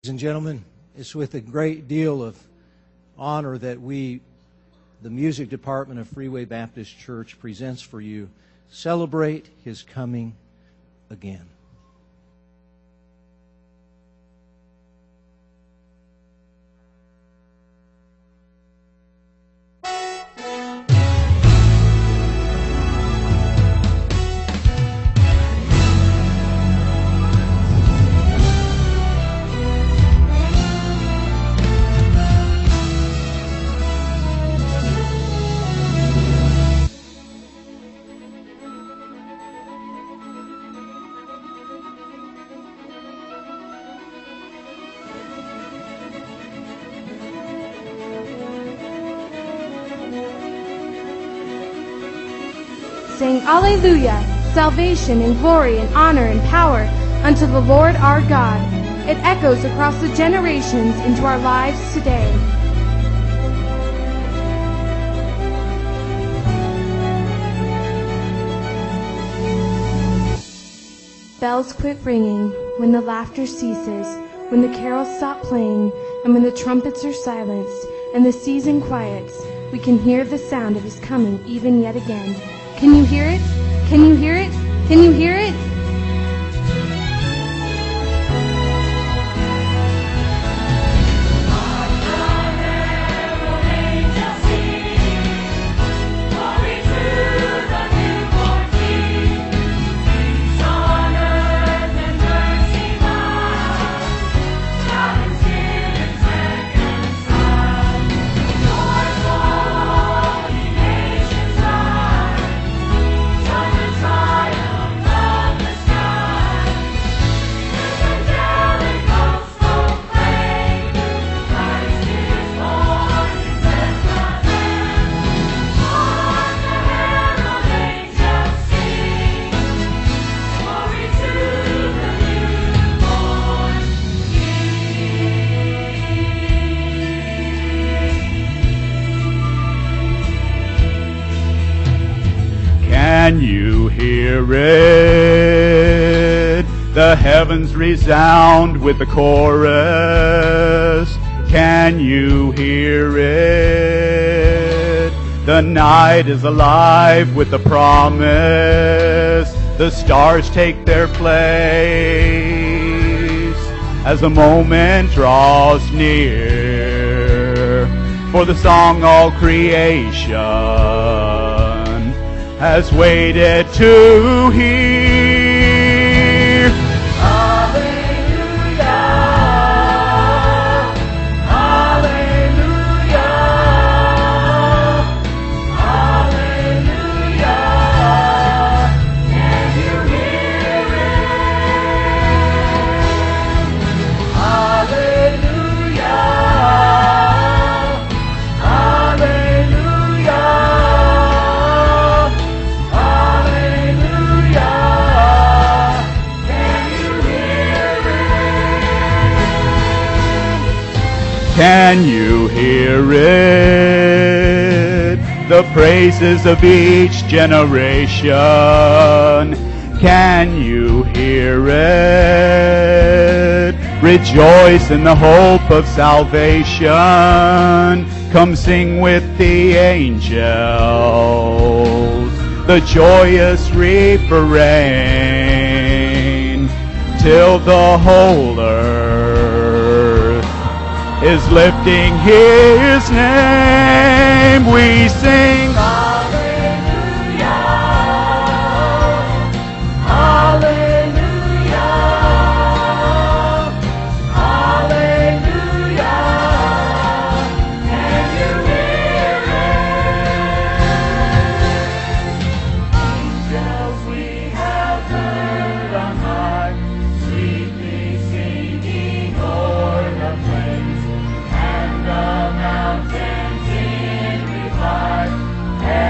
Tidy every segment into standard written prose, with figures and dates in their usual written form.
Ladies and gentlemen, it's with a great deal of honor that we, the music department of Freeway Baptist Church, presents for you Celebrate His Coming Again. Sing Alleluia, salvation and glory and honor and power unto the Lord our God. It echoes across the generations into our lives today. Bells quit ringing when the laughter ceases, when the carols stop playing, and when the trumpets are silenced and the season quiets. We can hear the sound of His coming even yet again. Can you hear it? Can you hear it? Can you hear it? Can you hear it? The heavens resound with the chorus. Can you hear it? The night is alive with the promise. The stars take their place as the moment draws near. For the song all creation has waited to hear. Hallelujah, hallelujah, hallelujah. Can you hear it? Hallelujah, hallelujah. Can you hear it? The praises of each generation. Can you hear it? Rejoice in the hope of salvation. Come sing with the angels the joyous refrain till the whole earth is lifting His name. We sing Hallelujah, hallelujah, hallelujah. Can you hear it? Angels we have heard on high, sweetly singing o'er the plains. The mountains in reply,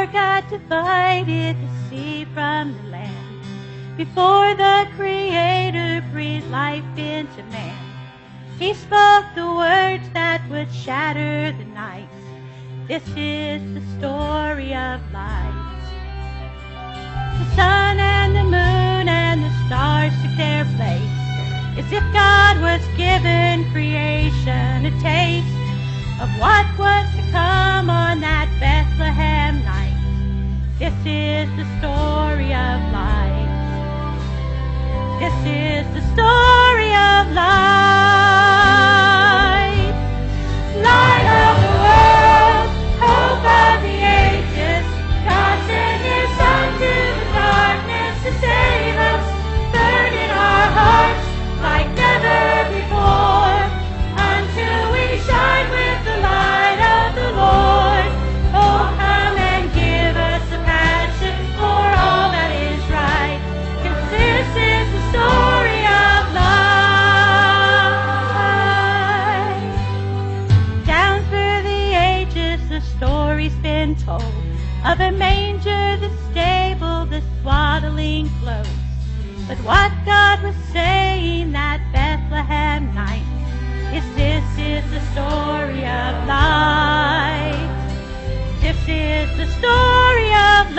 God divided the sea from the land, before the Creator breathed life into man, He spoke the words that would shatter the night. This is the story of light. The sun and the moon and the stars took their place, as if God was giving creation a taste of what was to come on that Bethlehem night. This is the story of light. This is the story of light. Light of the world, hope of the ages, God sent His Son to the darkness to save us. Burn in our hearts like never before, until we shine with the light of the Lord. Oh, come and give us a passion for all that is right, 'cause this is the story of life. Down through the ages the story's been told of a manger, the stable, the swaddling clothes. But what God was saying that Bethlehem night is this is the story of light. This is the story of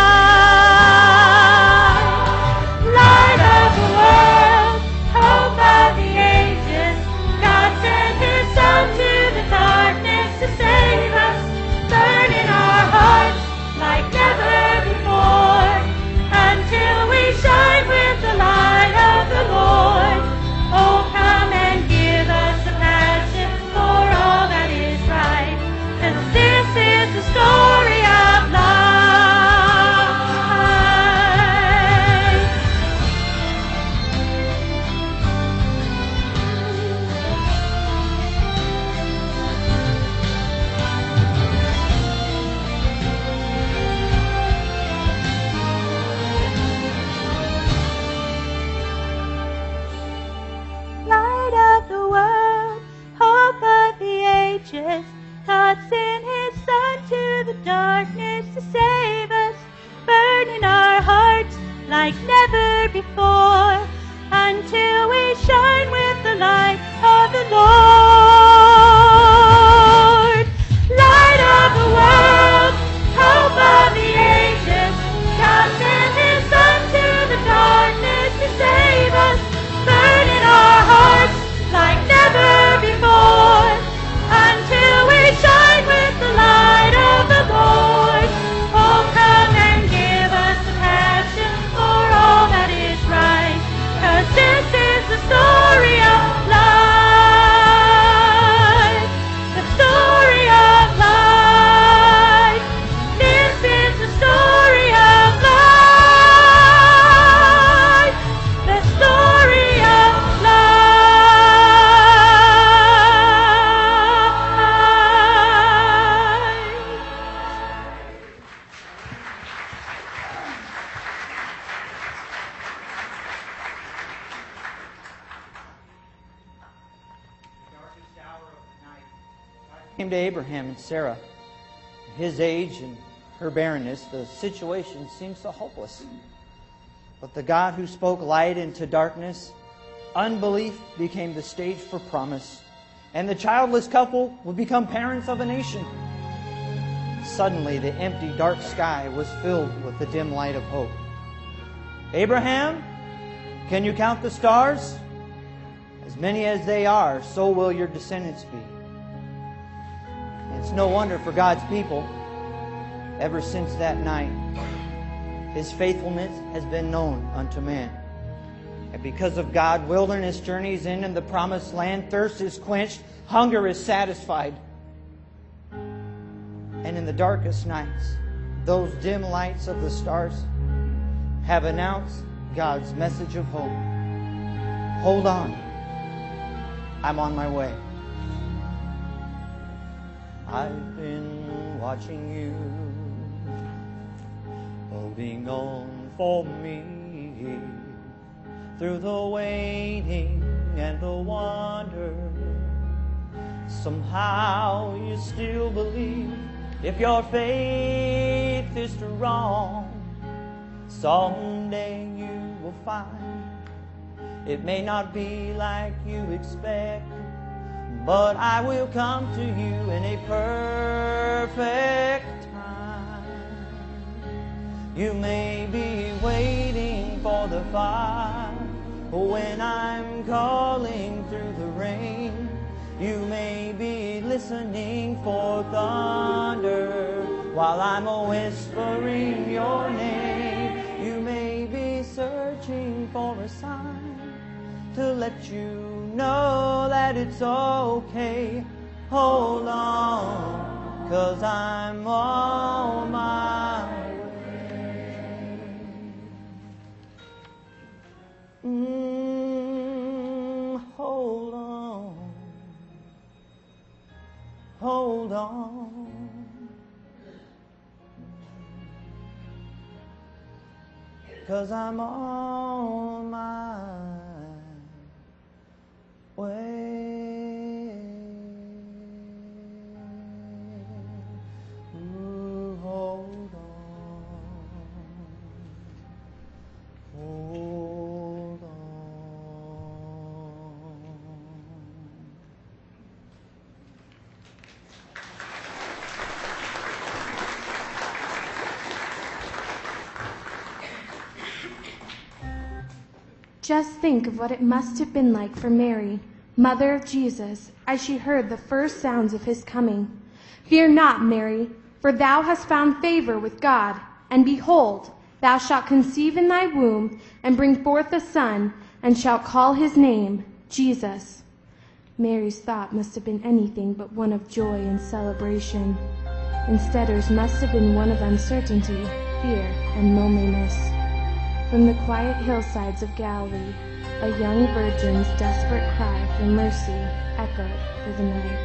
light. Light of the world, hope of the ages, God sent His Son to the darkness to save us. Burn in our hearts like never before, until we shine with the light of the Lord. Oh, come and give us a passion for all that is right, 'cause this is the story of life. Light of the world, hope of the ages, God sent His Son to the darkness to save us. Burn in our hearts like never before, until we shine with the light of the Lord. Light of the world, hope of the ages, God sent His Son to the darkness to save us. Burn in our hearts like never before, until we shine with the light of the Lord. Oh, come and give us a passion for all that is right, 'cause this is the story of life. The story of life. This is the story of life. The story of life. Darkest hour of the night, God came to Abraham and Sarah. At his age and her barrenness, the situation seemed so hopeless. But the God who spoke light into darkness, unbelief became the stage for promise, and the childless couple would become parents of a nation. Suddenly, the empty, dark sky was filled with the dim light of hope. Abraham, can you count the stars? As many as they are, so will your descendants be. It's no wonder for God's people, ever since that night, His faithfulness has been known unto man. And because of God, wilderness journeys in and the promised land, thirst is quenched, hunger is satisfied. And in the darkest nights, those dim lights of the stars have announced God's message of hope. Hold on, I'm on my way. I've been watching you, holding on for me through the waiting and the wonder. Somehow you still believe if your faith faith is strong, someday you will find it may not be like you expect, but I will come to you in a perfect time. You may be waiting for the fire when I'm calling through the rain. You may be listening for thunder while I'm whispering your name. You may be searching for a sign to let you know that it's okay. Hold on, 'cause I'm on my way. Hold on, hold on. 'Cause I'm on my way. Ooh, hold on, hold on. Just think of what it must have been like for Mary, mother of Jesus, as she heard the first sounds of his coming. Fear not, Mary, for thou hast found favor with God, and behold, thou shalt conceive in thy womb, and bring forth a son, and shalt call his name Jesus. Mary's thought must have been anything but one of joy and celebration. Instead, hers must have been one of uncertainty, fear, and loneliness. From the quiet hillsides of Galilee, a young virgin's desperate cry for mercy echoed through the night.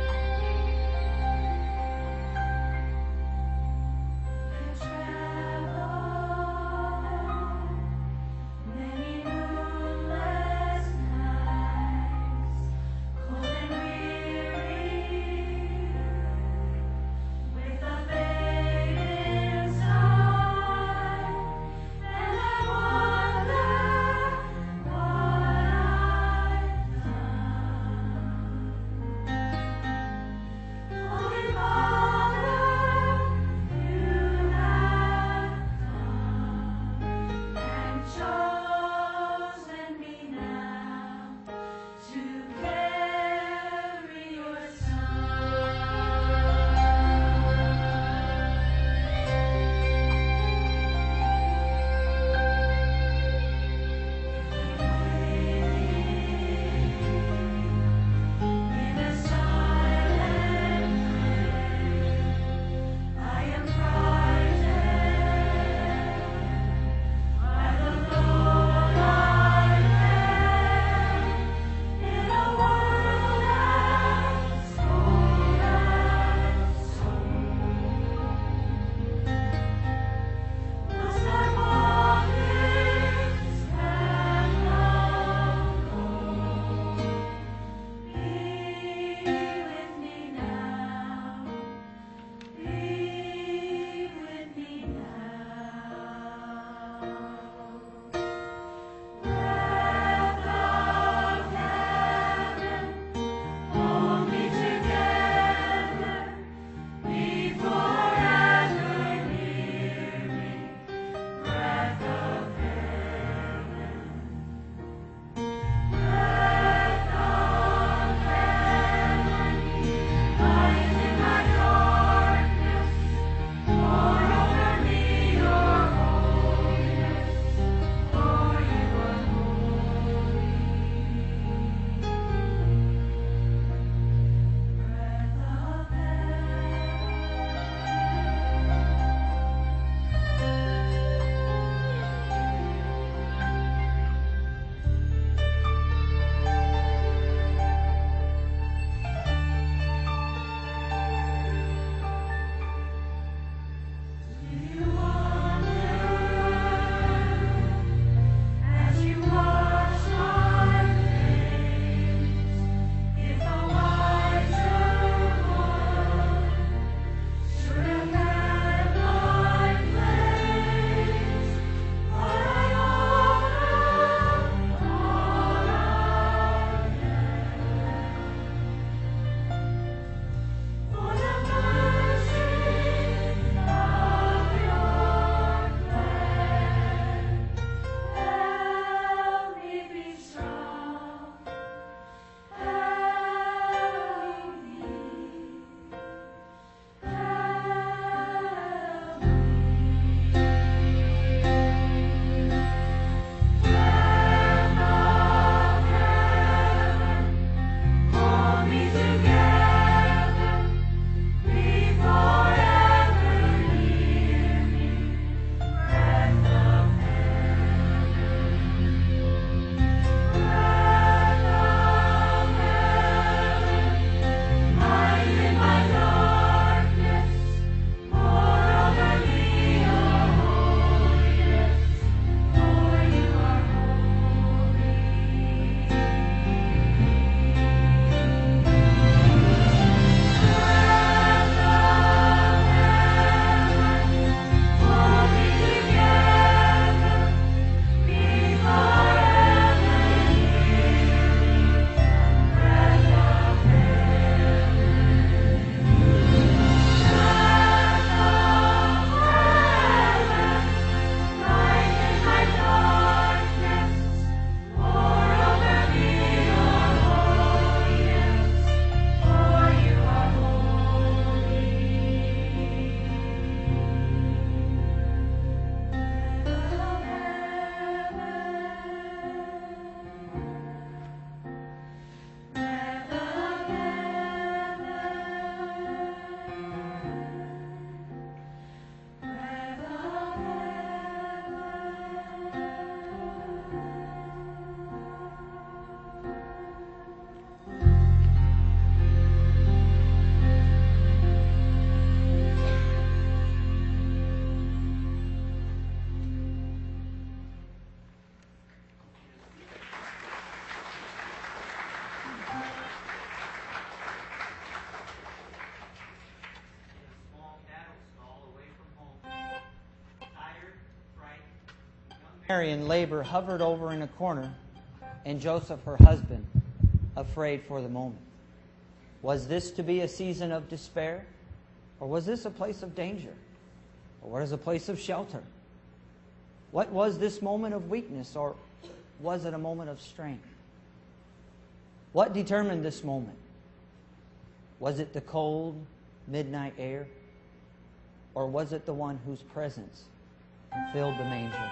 Mary in labor hovered over in a corner, and Joseph, her husband, afraid for the moment. Was this to be a season of despair? Or was this a place of danger? Or what is a place of shelter? What was this moment of weakness, or was it a moment of strength? What determined this moment? Was it the cold midnight air? Or was it the one whose presence filled the manger?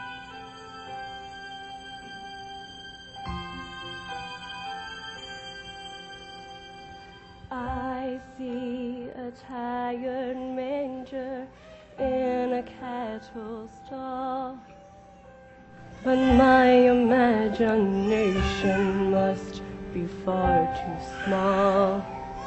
I see a tired manger in a cattle stall, but my imagination must be far too small.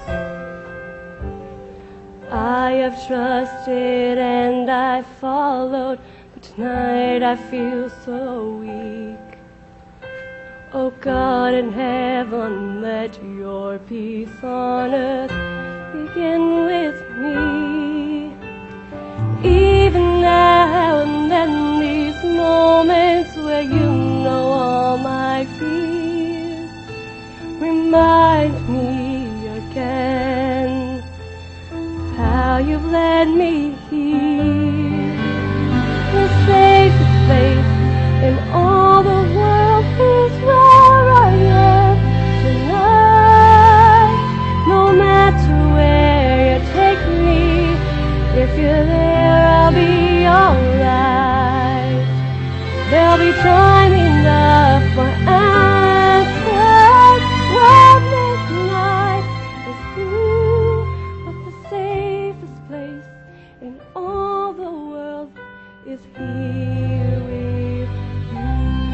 I have trusted and I followed, but tonight I feel so weak. Oh God in heaven, let your peace on earth begin with me. Even now and then, these moments where you know all my fears, remind me again how you've led me here. The safest place in all the world is where I am tonight. No matter where you take me, if you're there, I'll be alright. There'll be time enough for answers when this night is through. But the safest place in all the world is here with you.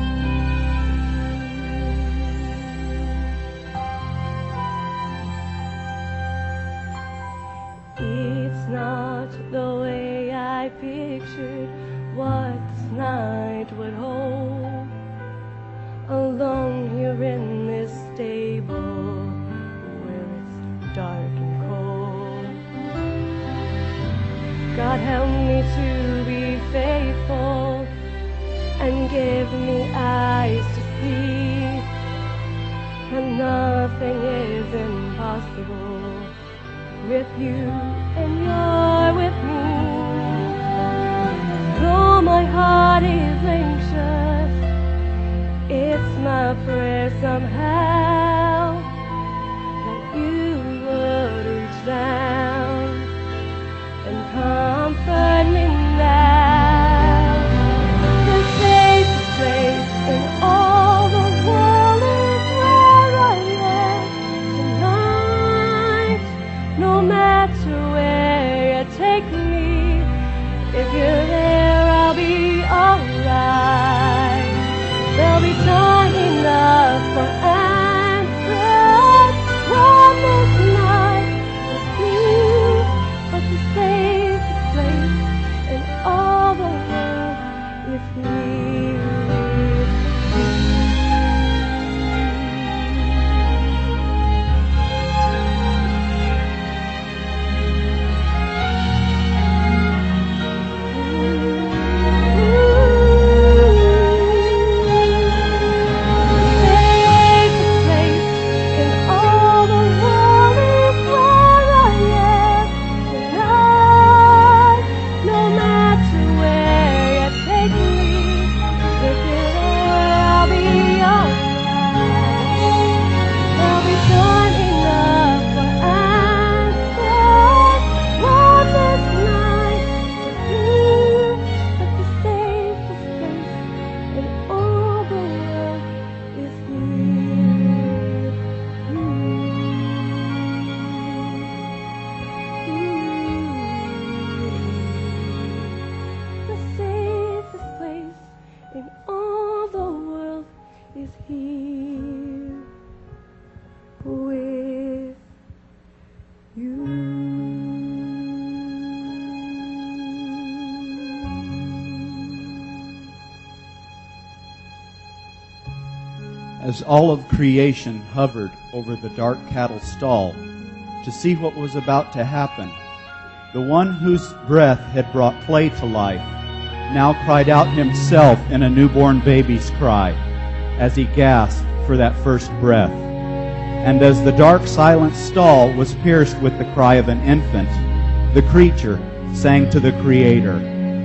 It's not the way I pictured what this night would hold. Alone here in this stable where it's dark and cold. God help me to be faithful and give me eyes to see that nothing is impossible with you and you're with me. Though my heart is anxious, it's my prayer somehow that you would reach down and comfort me now. The safest place in all the world is where I am tonight. No matter where you take me, if you're there, I'll be alright. There'll be time enough for answers when this night is through. But the safest place in all the world is here with As all of creation hovered over the dark cattle stall to see what was about to happen, the one whose breath had brought clay to life now cried out himself in a newborn baby's cry as he gasped for that first breath. And as the dark, silent stall was pierced with the cry of an infant, the creature sang to the Creator.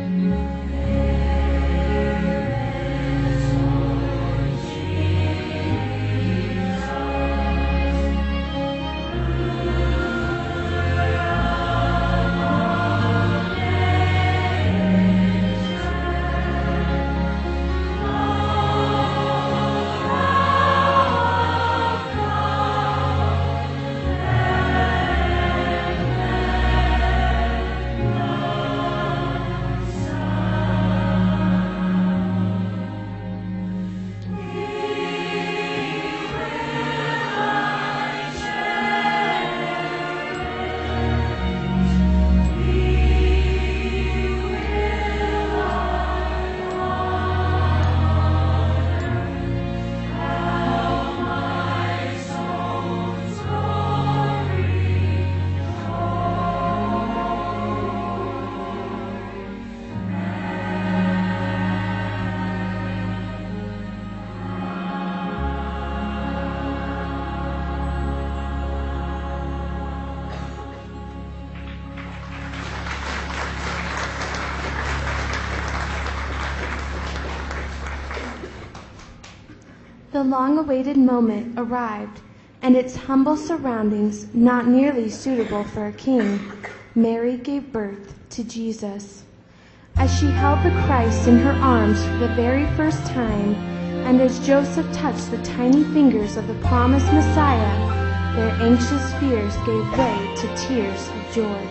The long-awaited moment arrived, and its humble surroundings not nearly suitable for a king, Mary gave birth to Jesus. As she held the Christ in her arms for the very first time, and as Joseph touched the tiny fingers of the promised Messiah, their anxious fears gave way to tears of joy.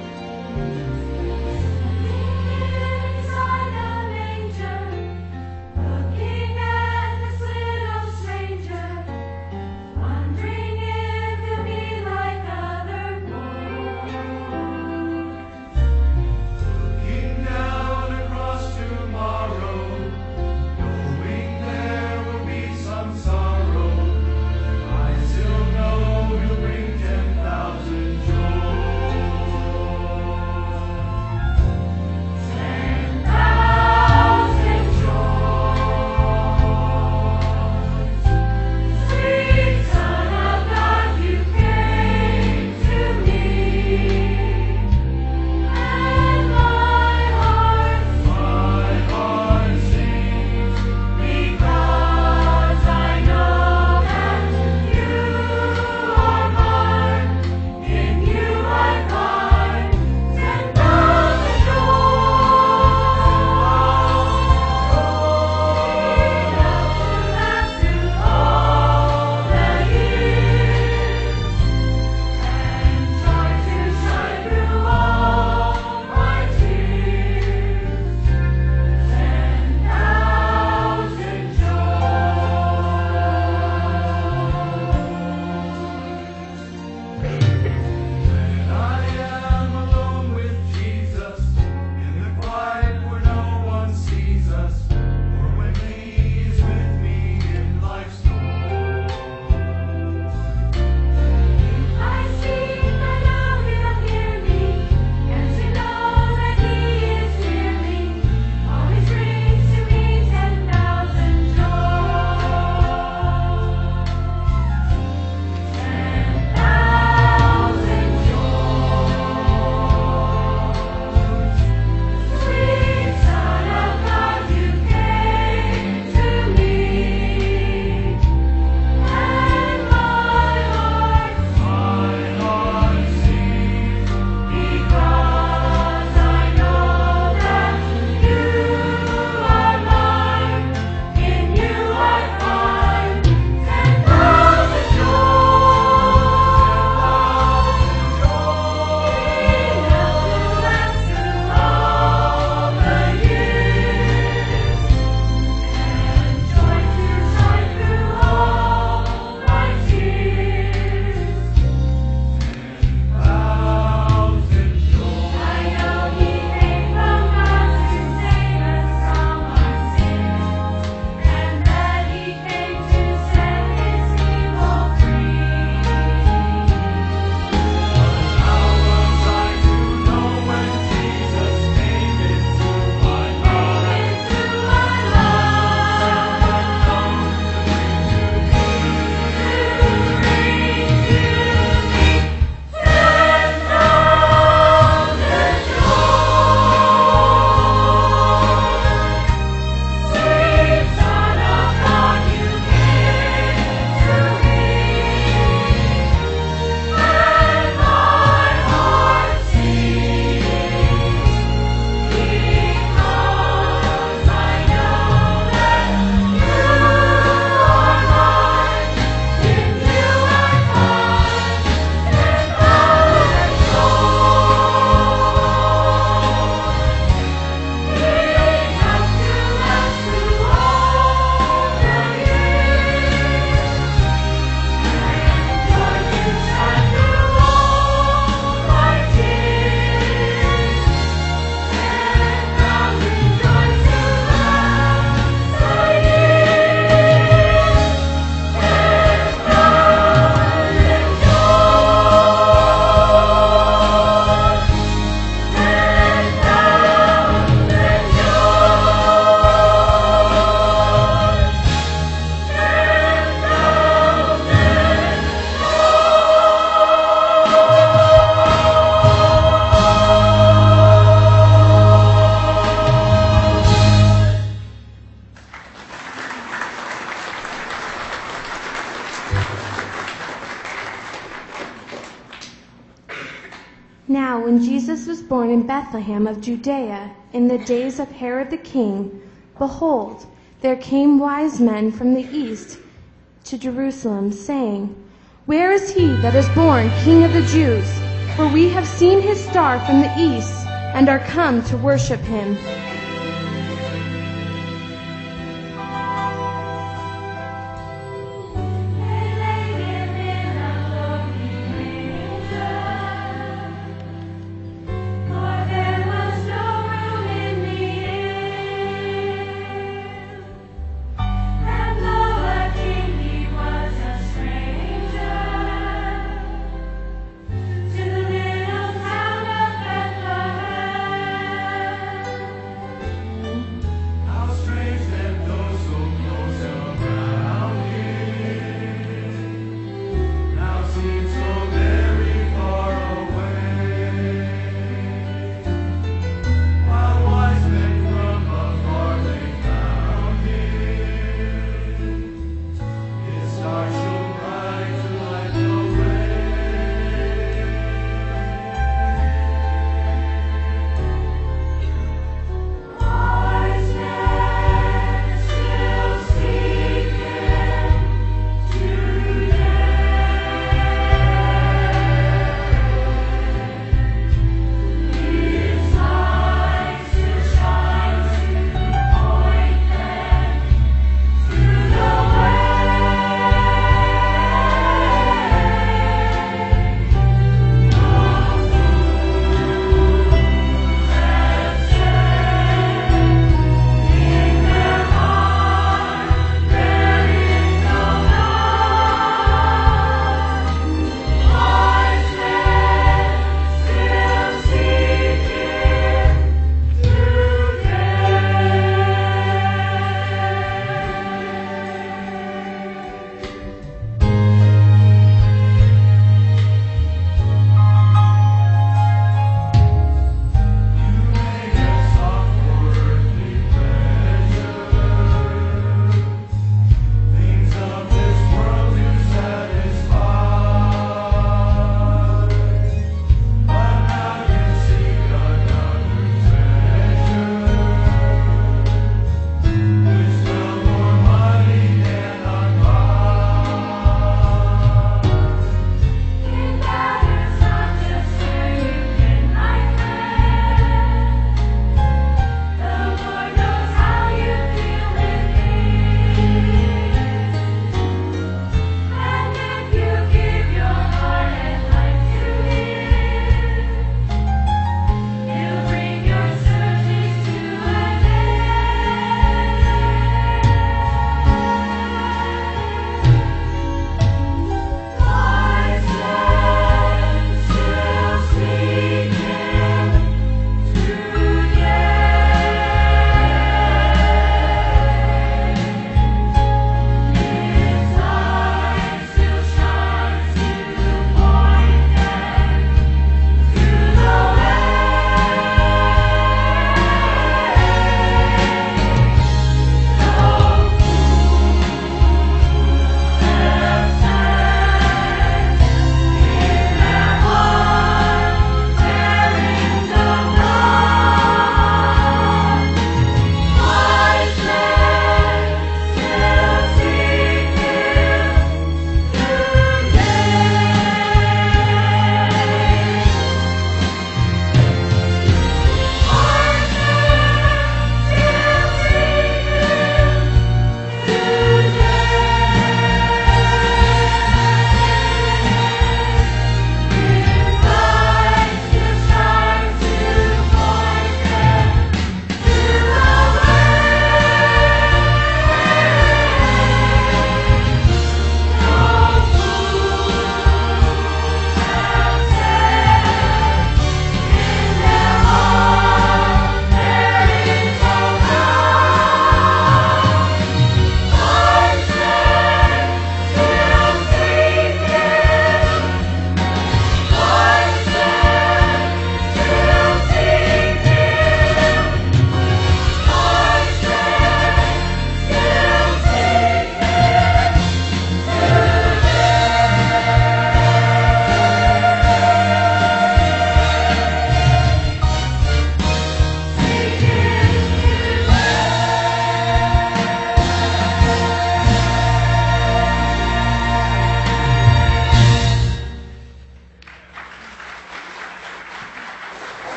Jesus was born in Bethlehem of Judea in the days of Herod the king, behold, there came wise men from the east to Jerusalem, saying, Where is he that is born King of the Jews? For we have seen his star from the east, and are come to worship him.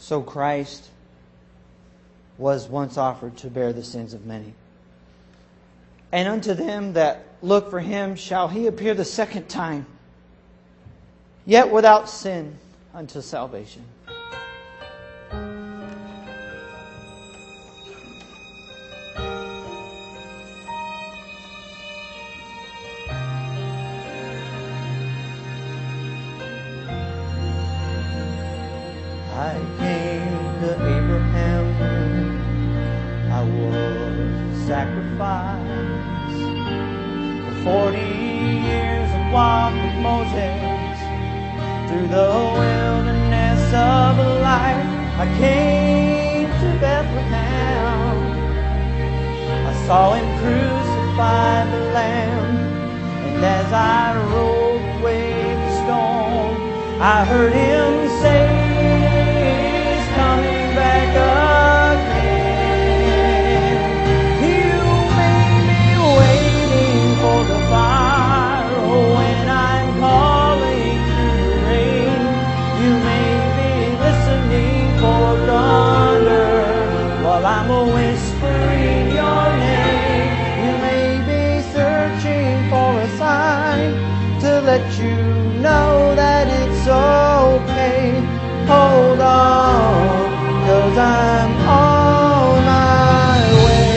So Christ was once offered to bear the sins of many. And unto them that look for him shall he appear the second time, yet without sin unto salvation. I came to Abraham, I was sacrificed. For 40 years I walked with Moses through the wilderness of life. I came to Bethlehem, I saw him crucify the Lamb, and as I rolled away the storm, I heard him say, coming back again. You may be waiting for the fire when I'm calling through the rain. You may be listening for thunder while I'm whispering your name. You may be searching for a sign to let you know that it's okay. Hold on, 'cause I'm on my way.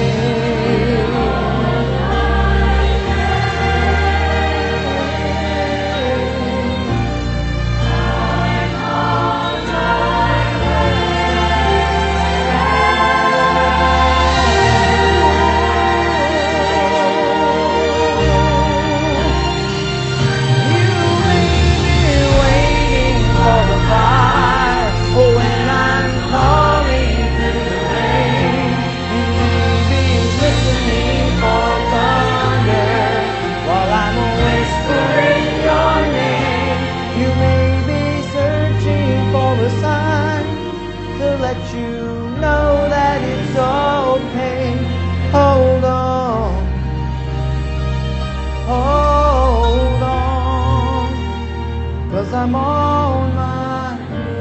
Let you know that it's okay. Hold on, hold on, 'cause I'm on my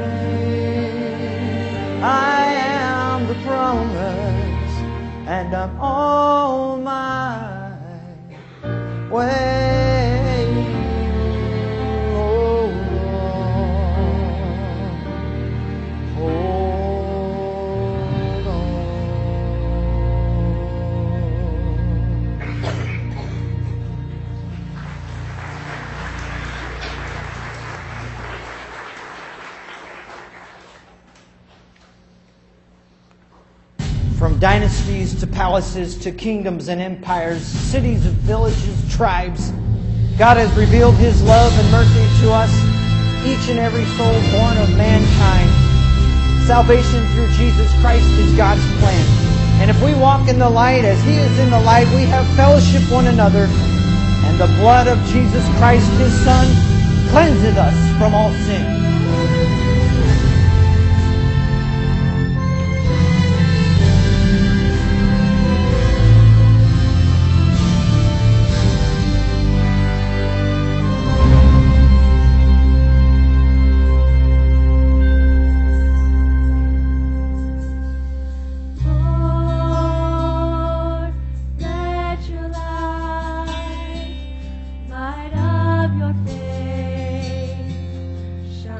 way. I am the promise, and I'm on my way. From dynasties to palaces to kingdoms and empires, cities and villages, tribes, God has revealed His love and mercy to us, each and every soul born of mankind. Salvation through Jesus Christ is God's plan. And if we walk in the light as He is in the light, we have fellowship one another. And the blood of Jesus Christ, His Son, cleanses us from all sin. Light of your face.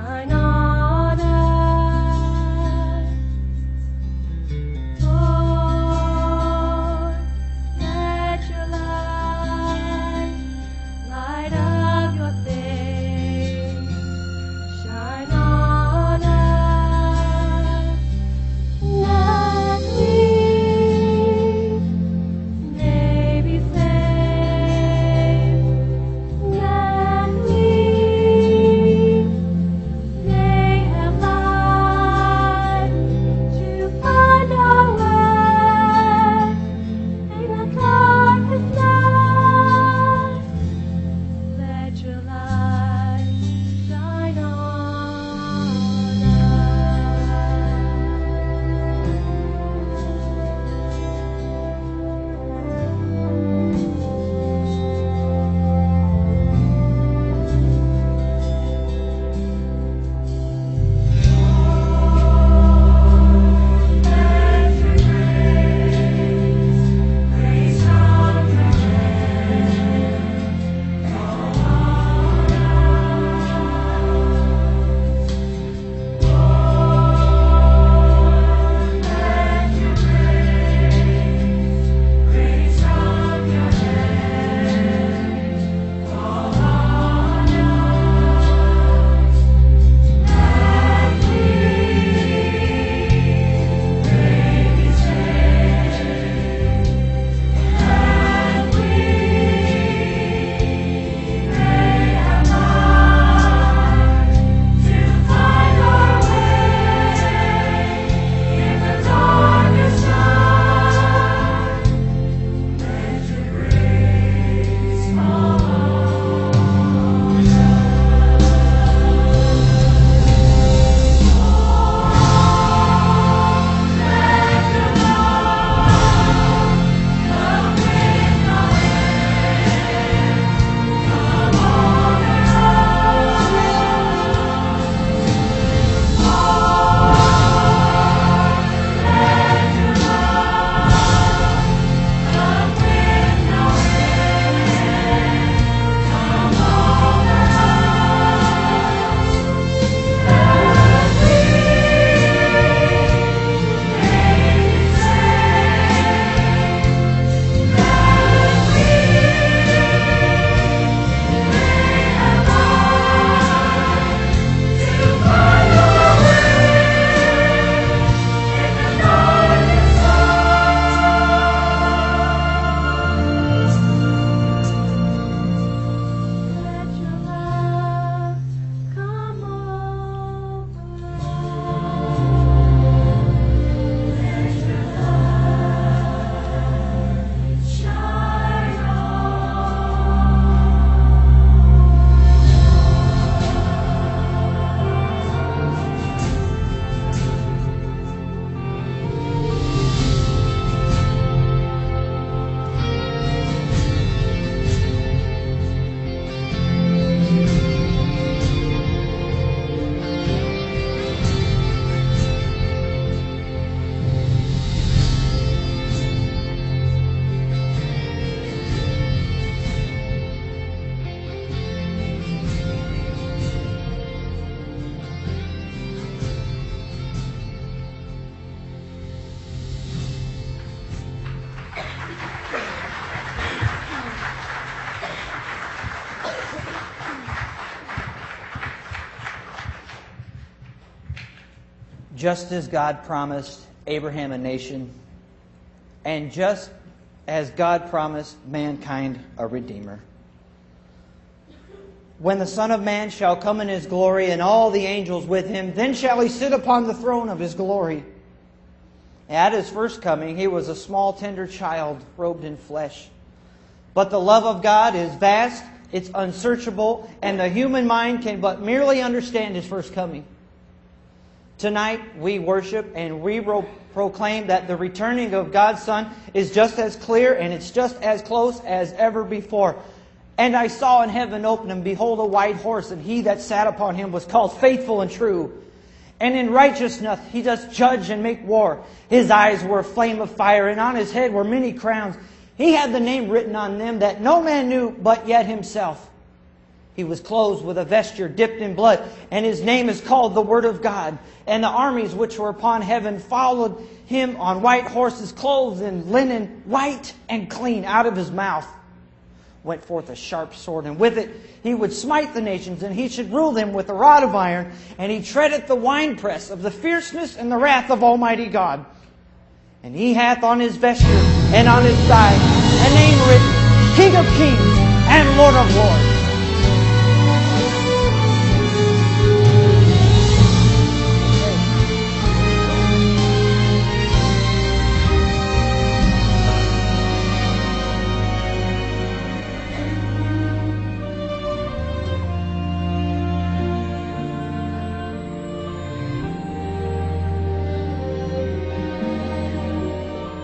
just as God promised Abraham a nation, and just as God promised mankind a Redeemer. When the Son of Man shall come in His glory, and all the angels with Him, then shall He sit upon the throne of His glory. At His first coming, He was a small, tender child, robed in flesh. But the love of God is vast, it's unsearchable, and the human mind can but merely understand His first coming. Tonight, we worship and we proclaim that the returning of God's Son is just as clear and it's just as close as ever before. And I saw in heaven open, and behold, a white horse, and He that sat upon him was called Faithful and True. And in righteousness He does judge and make war. His eyes were a flame of fire, and on His head were many crowns. He had the name written on them that no man knew but yet Himself. He was clothed with a vesture dipped in blood, and His name is called the Word of God. And the armies which were upon heaven followed Him on white horses, clothed in linen white and clean. Out of His mouth went forth a sharp sword, and with it He would smite the nations, and He should rule them with a rod of iron, and He treadeth the winepress of the fierceness and the wrath of Almighty God. And He hath on His vesture and on His thigh a name written, King of Kings and Lord of Lords.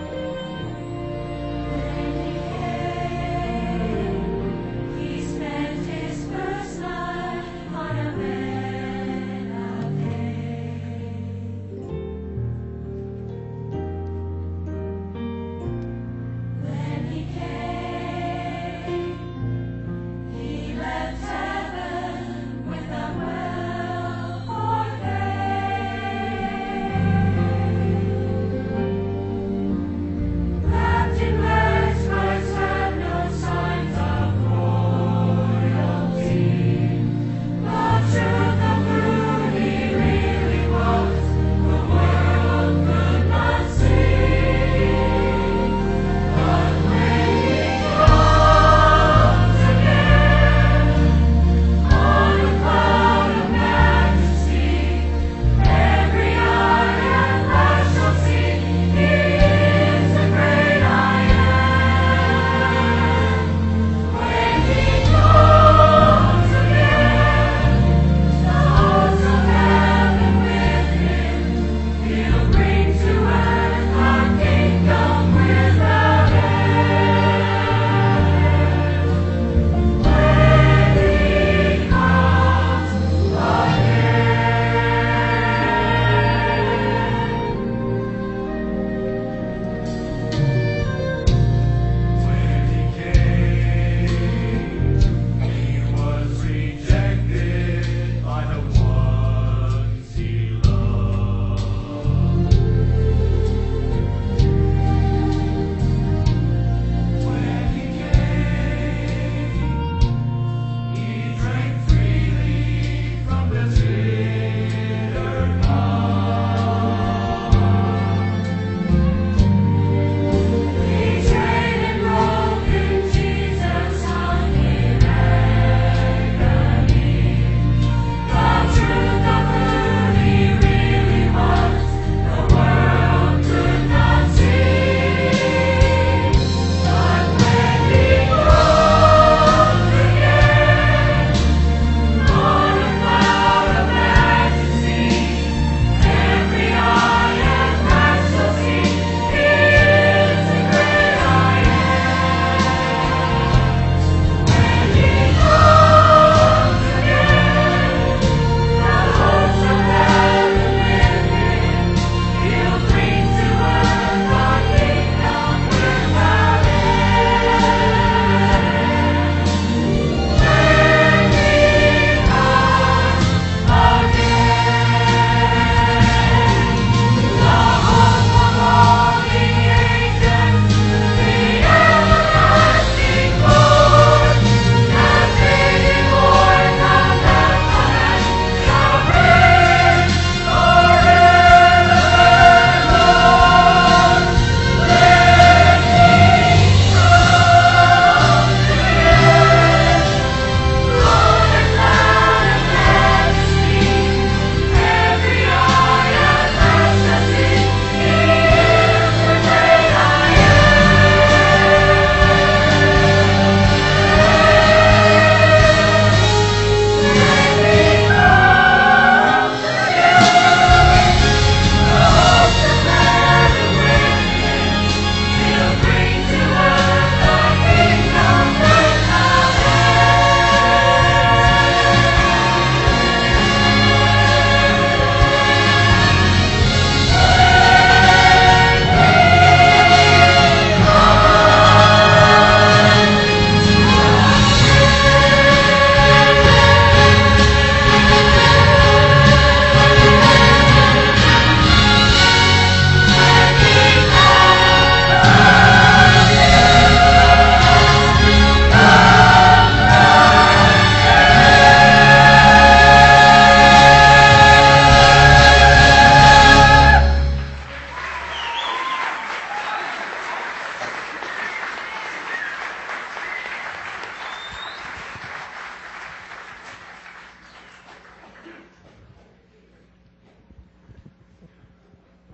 He spent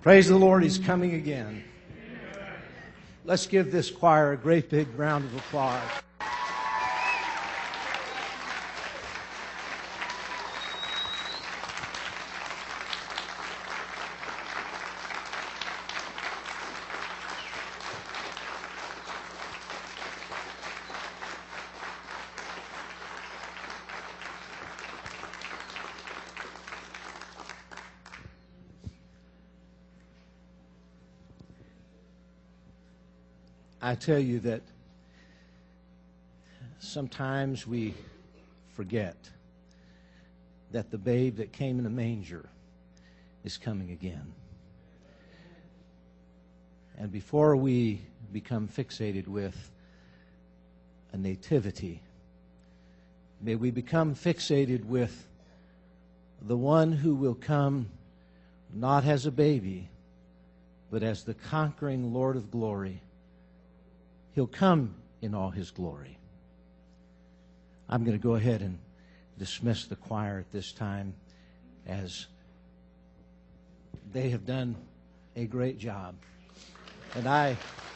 Praise the Lord, He's coming again. Let's give this choir a great big round of applause. I tell you that sometimes we forget that the babe that came in a manger is coming again. And before we become fixated with a nativity, may we become fixated with the one who will come not as a baby, but as the conquering Lord of glory. He'll come in all His glory. I'm going to go ahead and dismiss the choir at this time, as they have done a great job. And I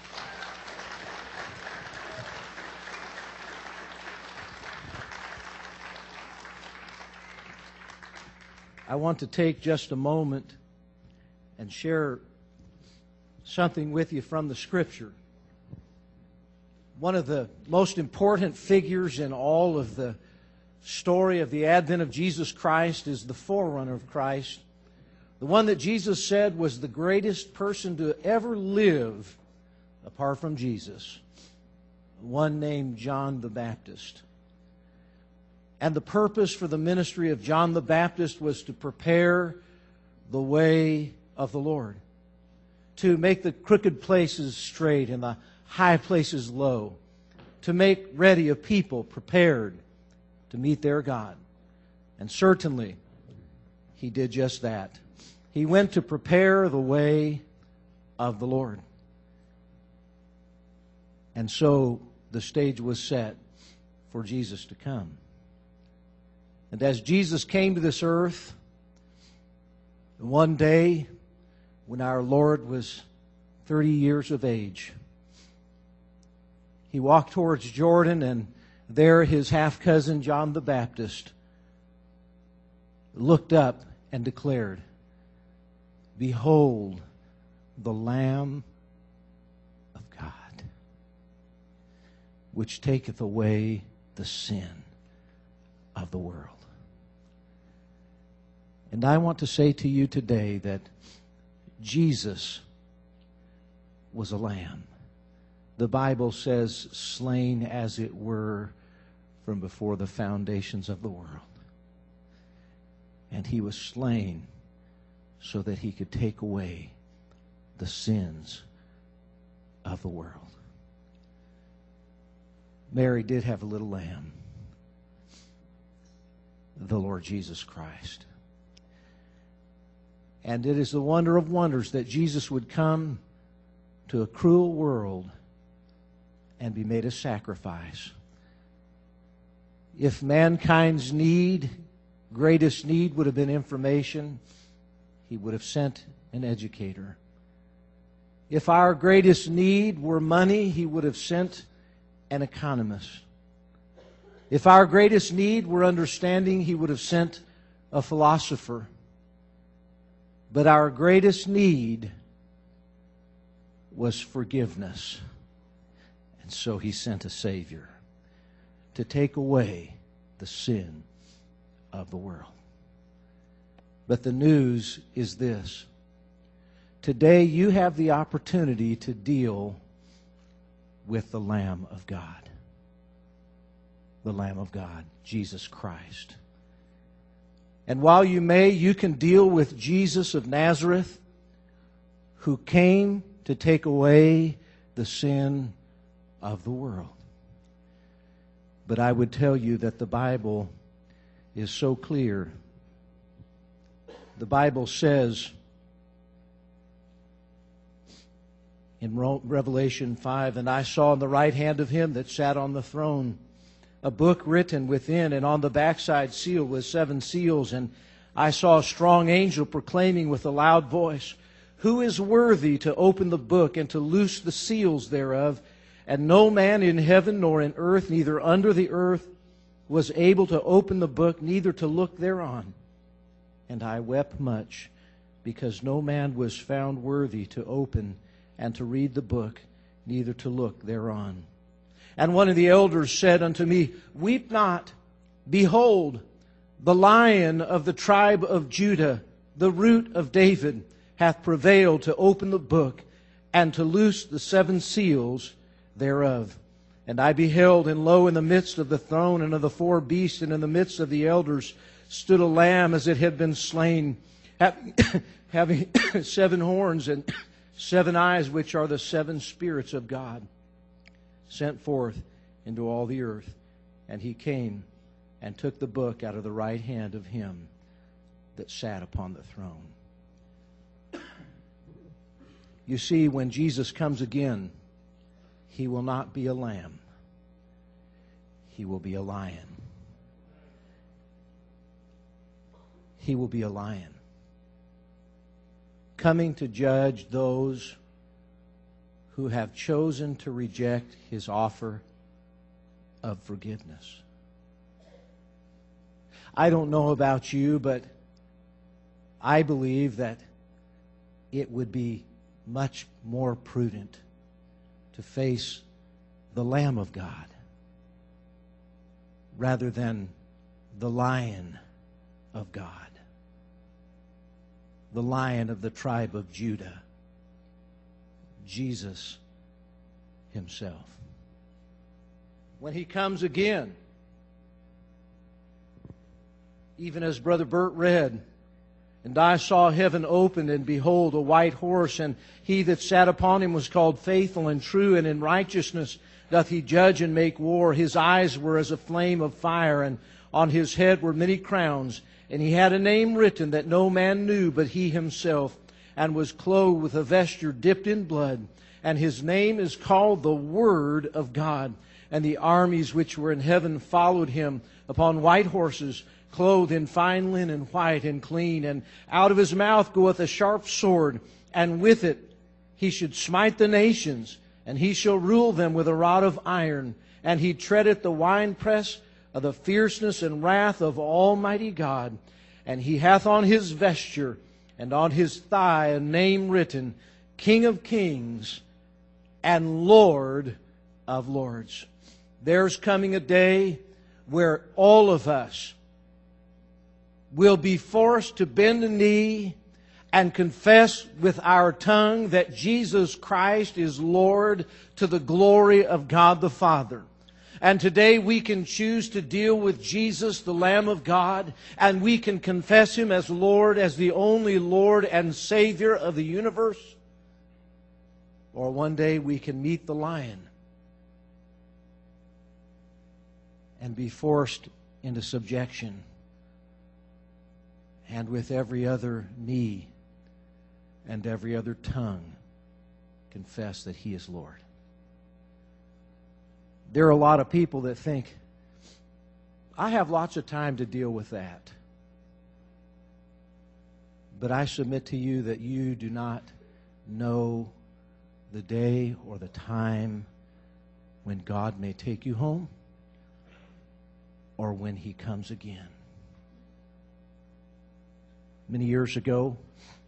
want to take just a moment and share something with you from the Scripture. One of the most important figures in all of the story of the advent of Jesus Christ is the forerunner of Christ. The one that Jesus said was the greatest person to ever live apart from Jesus. One named John the Baptist. And the purpose for the ministry of John the Baptist was to prepare the way of the Lord, to make the crooked places straight and the high places low, to make ready a people prepared to meet their God. And certainly, He did just that. He went to prepare the way of the Lord. And so the stage was set for Jesus to come. And as Jesus came to this earth, one day when our Lord was 30 years of age, He walked towards Jordan, and there His half-cousin John the Baptist looked up and declared, "Behold, the Lamb of God, which taketh away the sin of the world." And I want to say to you today that Jesus was a lamb. The Bible says, slain as it were from before the foundations of the world. And He was slain so that He could take away the sins of the world. Mary did have a little lamb, the Lord Jesus Christ. And it is the wonder of wonders that Jesus would come to a cruel world and be made a sacrifice. If mankind's greatest need would have been information, He would have sent an educator. If our greatest need were money, He would have sent an economist. If our greatest need were understanding, He would have sent a philosopher. But our greatest need was forgiveness. And so He sent a Savior to take away the sin of the world. But the news is this. Today you have the opportunity to deal with the Lamb of God. The Lamb of God, Jesus Christ. And while you can deal with Jesus of Nazareth, who came to take away the sin of the world. But I would tell you that the Bible is so clear. The Bible says in Revelation 5, "And I saw on the right hand of Him that sat on the throne a book written within, and on the backside sealed with 7 seals. And I saw a strong angel proclaiming with a loud voice, Who is worthy to open the book and to loose the seals thereof? And no man in heaven nor in earth, neither under the earth, was able to open the book, neither to look thereon. And I wept much, because no man was found worthy to open and to read the book, neither to look thereon. And one of the elders said unto me, Weep not. Behold, the Lion of the tribe of Judah, the Root of David, hath prevailed to open the book and to loose the 7 seals thereof. And I beheld, and lo, in the midst of the throne and of the 4 beasts, and in the midst of the elders, stood a lamb as it had been slain, having 7 horns and 7 eyes, which are the 7 spirits of God, sent forth into all the earth. And he came and took the book out of the right hand of him that sat upon the throne. You see, when Jesus comes again, He will not be a lamb. He will be a lion. He will be a lion, coming to judge those who have chosen to reject His offer of forgiveness. I don't know about you, but I believe that it would be much more prudent to face the Lamb of God rather than the Lion of God, the Lion of the tribe of Judah, Jesus Himself. When He comes again, even as Brother Bert read, and I saw heaven opened, and behold, a white horse, and he that sat upon him was called Faithful and True, and in righteousness doth he judge and make war. His eyes were as a flame of fire, and on his head were many crowns. And he had a name written that no man knew but he himself, and was clothed with a vesture dipped in blood. And his name is called the Word of God. And the armies which were in heaven followed him upon white horses, clothed in fine linen, white and clean. And out of his mouth goeth a sharp sword, and with it he should smite the nations, and he shall rule them with a rod of iron. And he treadeth the winepress of the fierceness and wrath of Almighty God. And he hath on his vesture and on his thigh a name written, King of Kings and Lord of Lords. There's coming a day where all of us will be forced to bend a knee and confess with our tongue that Jesus Christ is Lord, to the glory of God the Father. And today we can choose to deal with Jesus, the Lamb of God, and we can confess Him as Lord, as the only Lord and Savior of the universe. Or one day we can meet the Lion and be forced into subjection, and with every other knee and every other tongue confess that He is Lord. There are a lot of people that think, I have lots of time to deal with that. But I submit to you that you do not know the day or the time when God may take you home, or when He comes again. Many years ago,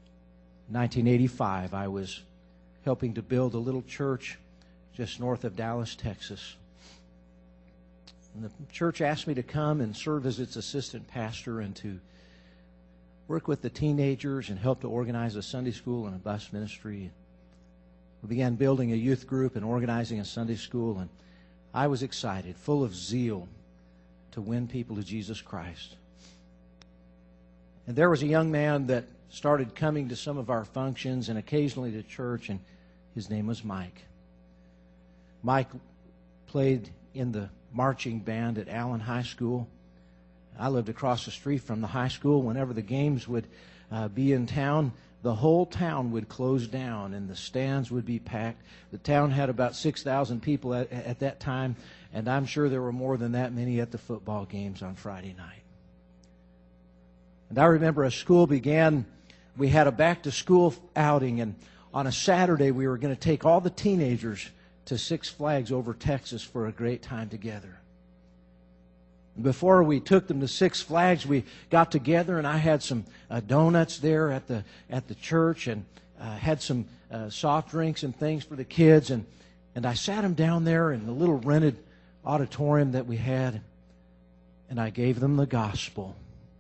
1985, I was helping to build a little church just north of Dallas, Texas. And the church asked me to come and serve as its assistant pastor and to work with the teenagers and help to organize a Sunday school and a bus ministry. We began building a youth group and organizing a Sunday school, and I was excited, full of zeal to win people to Jesus Christ. And there was a young man that started coming to some of our functions and occasionally to church, and his name was Mike. Mike played in the marching band at Allen High School. I lived across the street from the high school. Whenever the games would be in town, the whole town would close down and the stands would be packed. The town had about 6,000 people at that time, and I'm sure there were more than that many at the football games on Friday night. And I remember as school began, we had a back-to-school outing, and on a Saturday we were going to take all the teenagers to Six Flags over Texas for a great time together. Before we took them to Six Flags, we got together, and I had some donuts there at the church, and had some soft drinks and things for the kids, and I sat them down there in the little rented auditorium that we had, and I gave them the gospel.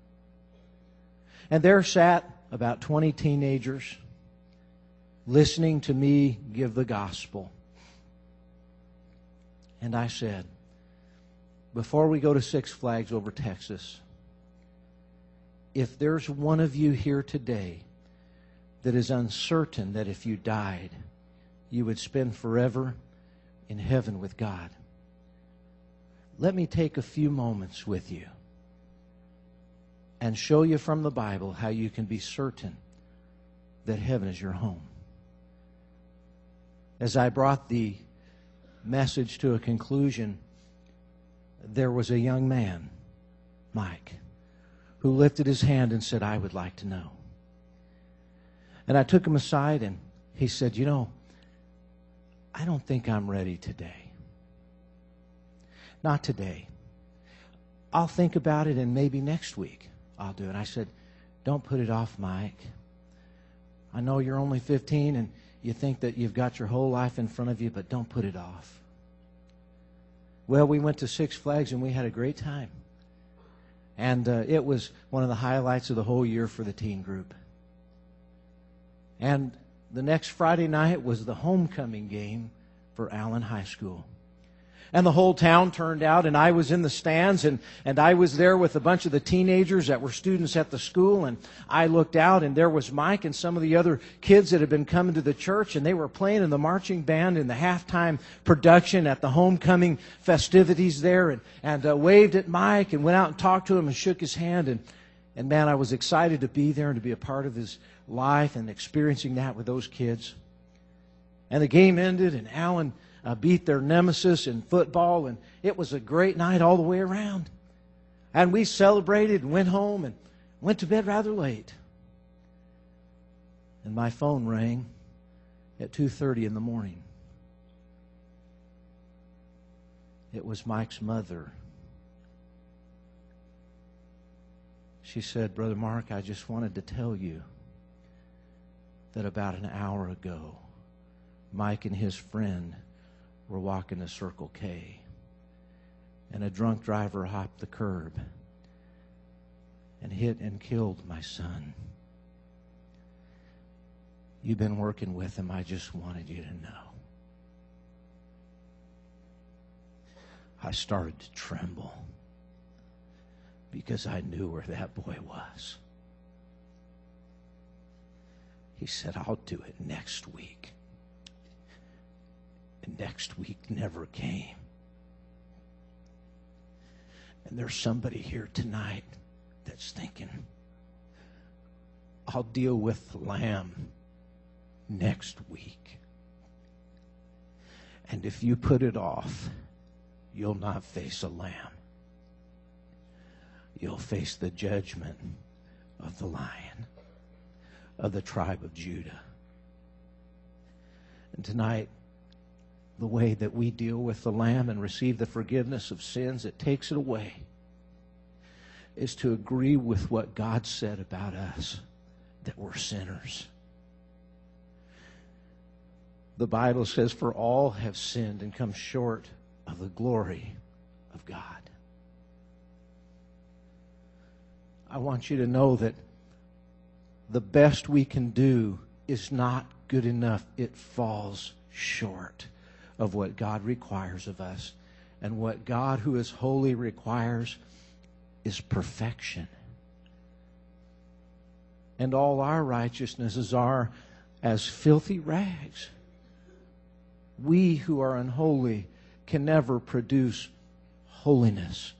And there sat about 20 teenagers listening to me give the gospel. And I said, before we go to Six Flags over Texas, if there's one of you here today that is uncertain that if you died, you would spend forever in heaven with God, let me take a few moments with you and show you from the Bible how you can be certain that heaven is your home. As I brought the message to a conclusion, there was a young man, Mike, who lifted his hand and said, I would like to know. And I took him aside, and he said, you know, I don't think I'm ready today. Not today. I'll think about it, and maybe next week I'll do it. I said, don't put it off, Mike. I know you're only 15, and you think that you've got your whole life in front of you, but don't put it off. Well, we went to Six Flags, and we had a great time. And it was one of the highlights of the whole year for the teen group. And the next Friday night was the homecoming game for Allen High School. And the whole town turned out, and I was in the stands, and I was there with a bunch of the teenagers that were students at the school, and I looked out, and there was Mike and some of the other kids that had been coming to the church, and they were playing in the marching band in the halftime production at the homecoming festivities there, and waved at Mike and went out and talked to him and shook his hand, and man, I was excited to be there and to be a part of his life and experiencing that with those kids. And the game ended, and Allen beat their nemesis in football, and it was a great night all the way around. And we celebrated and went home and went to bed rather late. And my phone rang at 2:30 in the morning. It was Mike's mother. She said, Brother Mark, I just wanted to tell you that about an hour ago, Mike and his friend were walking to Circle K, and a drunk driver hopped the curb and hit and killed my son. You've been working with him. I just wanted you to know. I started to tremble because I knew where that boy was. He said, I'll do it next week. And next week never came. And there's somebody here tonight that's thinking, I'll deal with the lamb next week. And if you put it off, you'll not face a lamb. You'll face the judgment of the Lion of the tribe of Judah. And tonight, the way that we deal with the Lamb and receive the forgiveness of sins that takes it away is to agree with what God said about us, that we're sinners. The Bible says, for all have sinned and come short of the glory of God. I want you to know that the best we can do is not good enough. It falls short of what God requires of us. And what God, who is holy, requires is perfection. And all our righteousnesses are as filthy rags. We who are unholy can never produce holiness.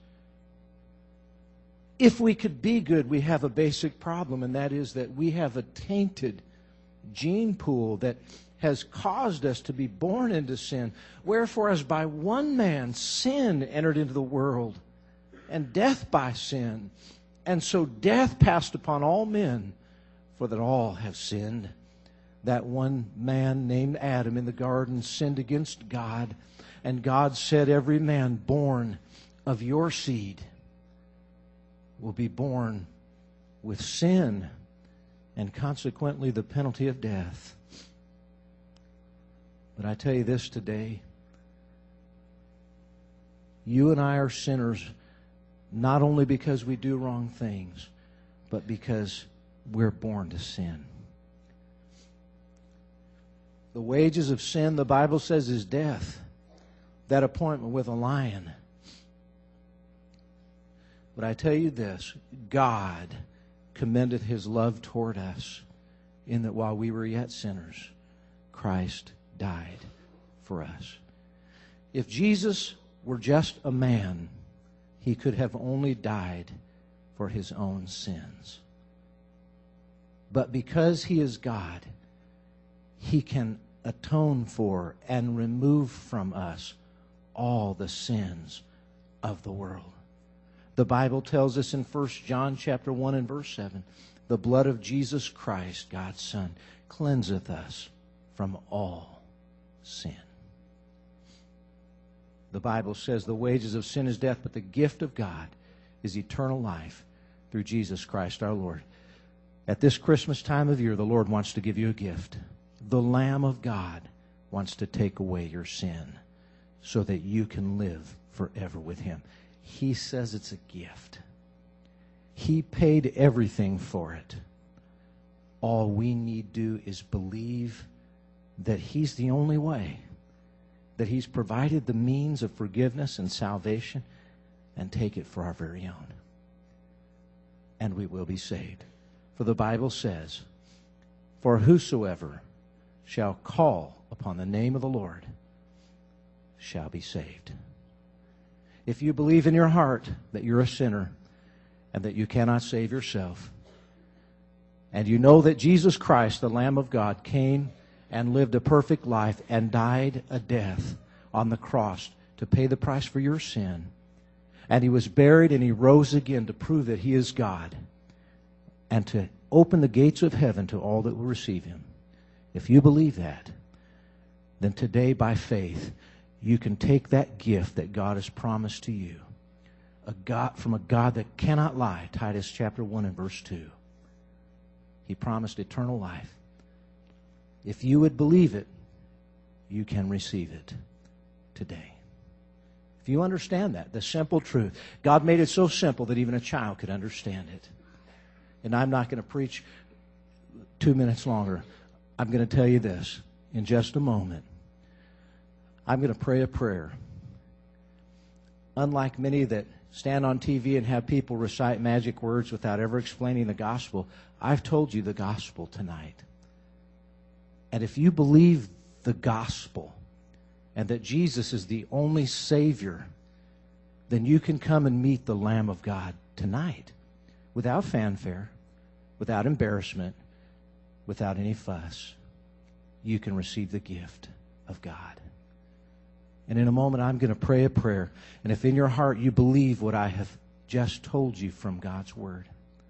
If we could be good, we have a basic problem, and that is that we have a tainted gene pool that has caused us to be born into sin. Wherefore, as by one man sin entered into the world, and death by sin, and so death passed upon all men, For that all have sinned. That one man named Adam in the garden sinned against God, and God said, every man born of your seed will be born with sin, and consequently the penalty of death. But I tell you this today, you and I are sinners not only because we do wrong things, but because we're born to sin. The wages of sin, the Bible says, is death. That appointment with a lion. But I tell you this, God commendeth His love toward us in that while we were yet sinners, Christ died for us. If Jesus were just a man, He could have only died for His own sins. But because He is God, He can atone for and remove from us all the sins of the world. The Bible tells us in 1 John chapter 1 and verse 7, the blood of Jesus Christ, God's Son, cleanseth us from all sin. The Bible says the wages of sin is death, but the gift of God is eternal life through Jesus Christ our Lord. At this Christmas time of year, the Lord wants to give you a gift. The Lamb of God wants to take away your sin so that you can live forever with Him. He says it's a gift. He paid everything for it. All we need do is believe that He's the only way, that He's provided the means of forgiveness and salvation, and take it for our very own. And we will be saved. For the Bible says, for whosoever shall call upon the name of the Lord shall be saved. If you believe in your heart that you're a sinner and that you cannot save yourself, and you know that Jesus Christ, the Lamb of God, came and lived a perfect life and died a death on the cross to pay the price for your sin, and He was buried and He rose again to prove that He is God and to open the gates of heaven to all that will receive Him. If you believe that, then today by faith you can take that gift that God has promised to you, from a God that cannot lie, Titus chapter 1 and verse 2. He promised eternal life. If you would believe it, you can receive it today. If you understand that, the simple truth. God made it so simple that even a child could understand it. And I'm not going to preach 2 minutes longer. I'm going to tell you this in just a moment. I'm going to pray a prayer. Unlike many that stand on TV and have people recite magic words without ever explaining the gospel, I've told you the gospel tonight. And if you believe the gospel and that Jesus is the only Savior, then you can come and meet the Lamb of God tonight without fanfare, without embarrassment, without any fuss. You can receive the gift of God. And in a moment, I'm going to pray a prayer. And if in your heart you believe what I have just told you from God's Word,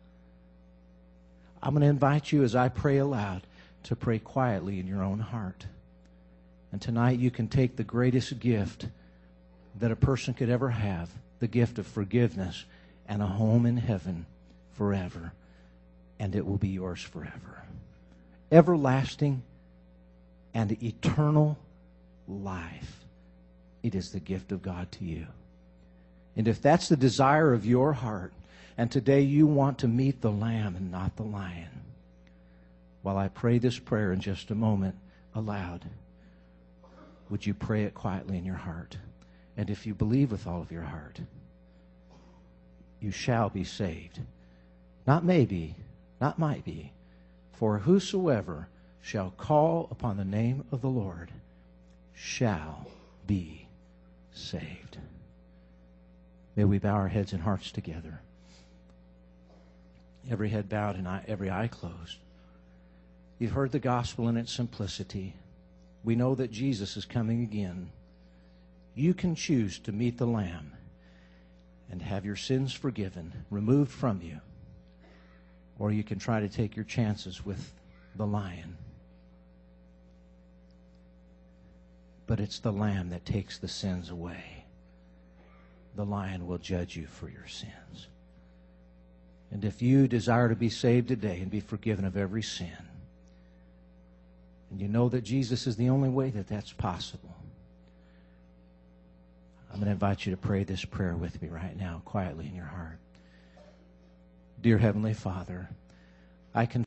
I'm going to invite you as I pray aloud to pray quietly in your own heart. And tonight you can take the greatest gift that a person could ever have, the gift of forgiveness and a home in heaven forever. And it will be yours forever. Everlasting and eternal life. It is the gift of God to you. And if that's the desire of your heart, and today you want to meet the Lamb and not the lion, while I pray this prayer in just a moment aloud, would you pray it quietly in your heart? And if you believe with all of your heart, you shall be saved. Not maybe, not might be. For whosoever shall call upon the name of the Lord shall be saved. May we bow our heads and hearts together. Every head bowed and every eye closed. You've heard the gospel in its simplicity. We know that Jesus is coming again. You can choose to meet the Lamb and have your sins forgiven, removed from you. or you can try to take your chances with the lion. But it's the Lamb that takes the sins away. The lion will judge you for your sins. And if you desire to be saved today and be forgiven of every sin, and you know that Jesus is the only way that that's possible, I'm going to invite you to pray this prayer with me right now, quietly in your heart. Dear Heavenly Father, I confess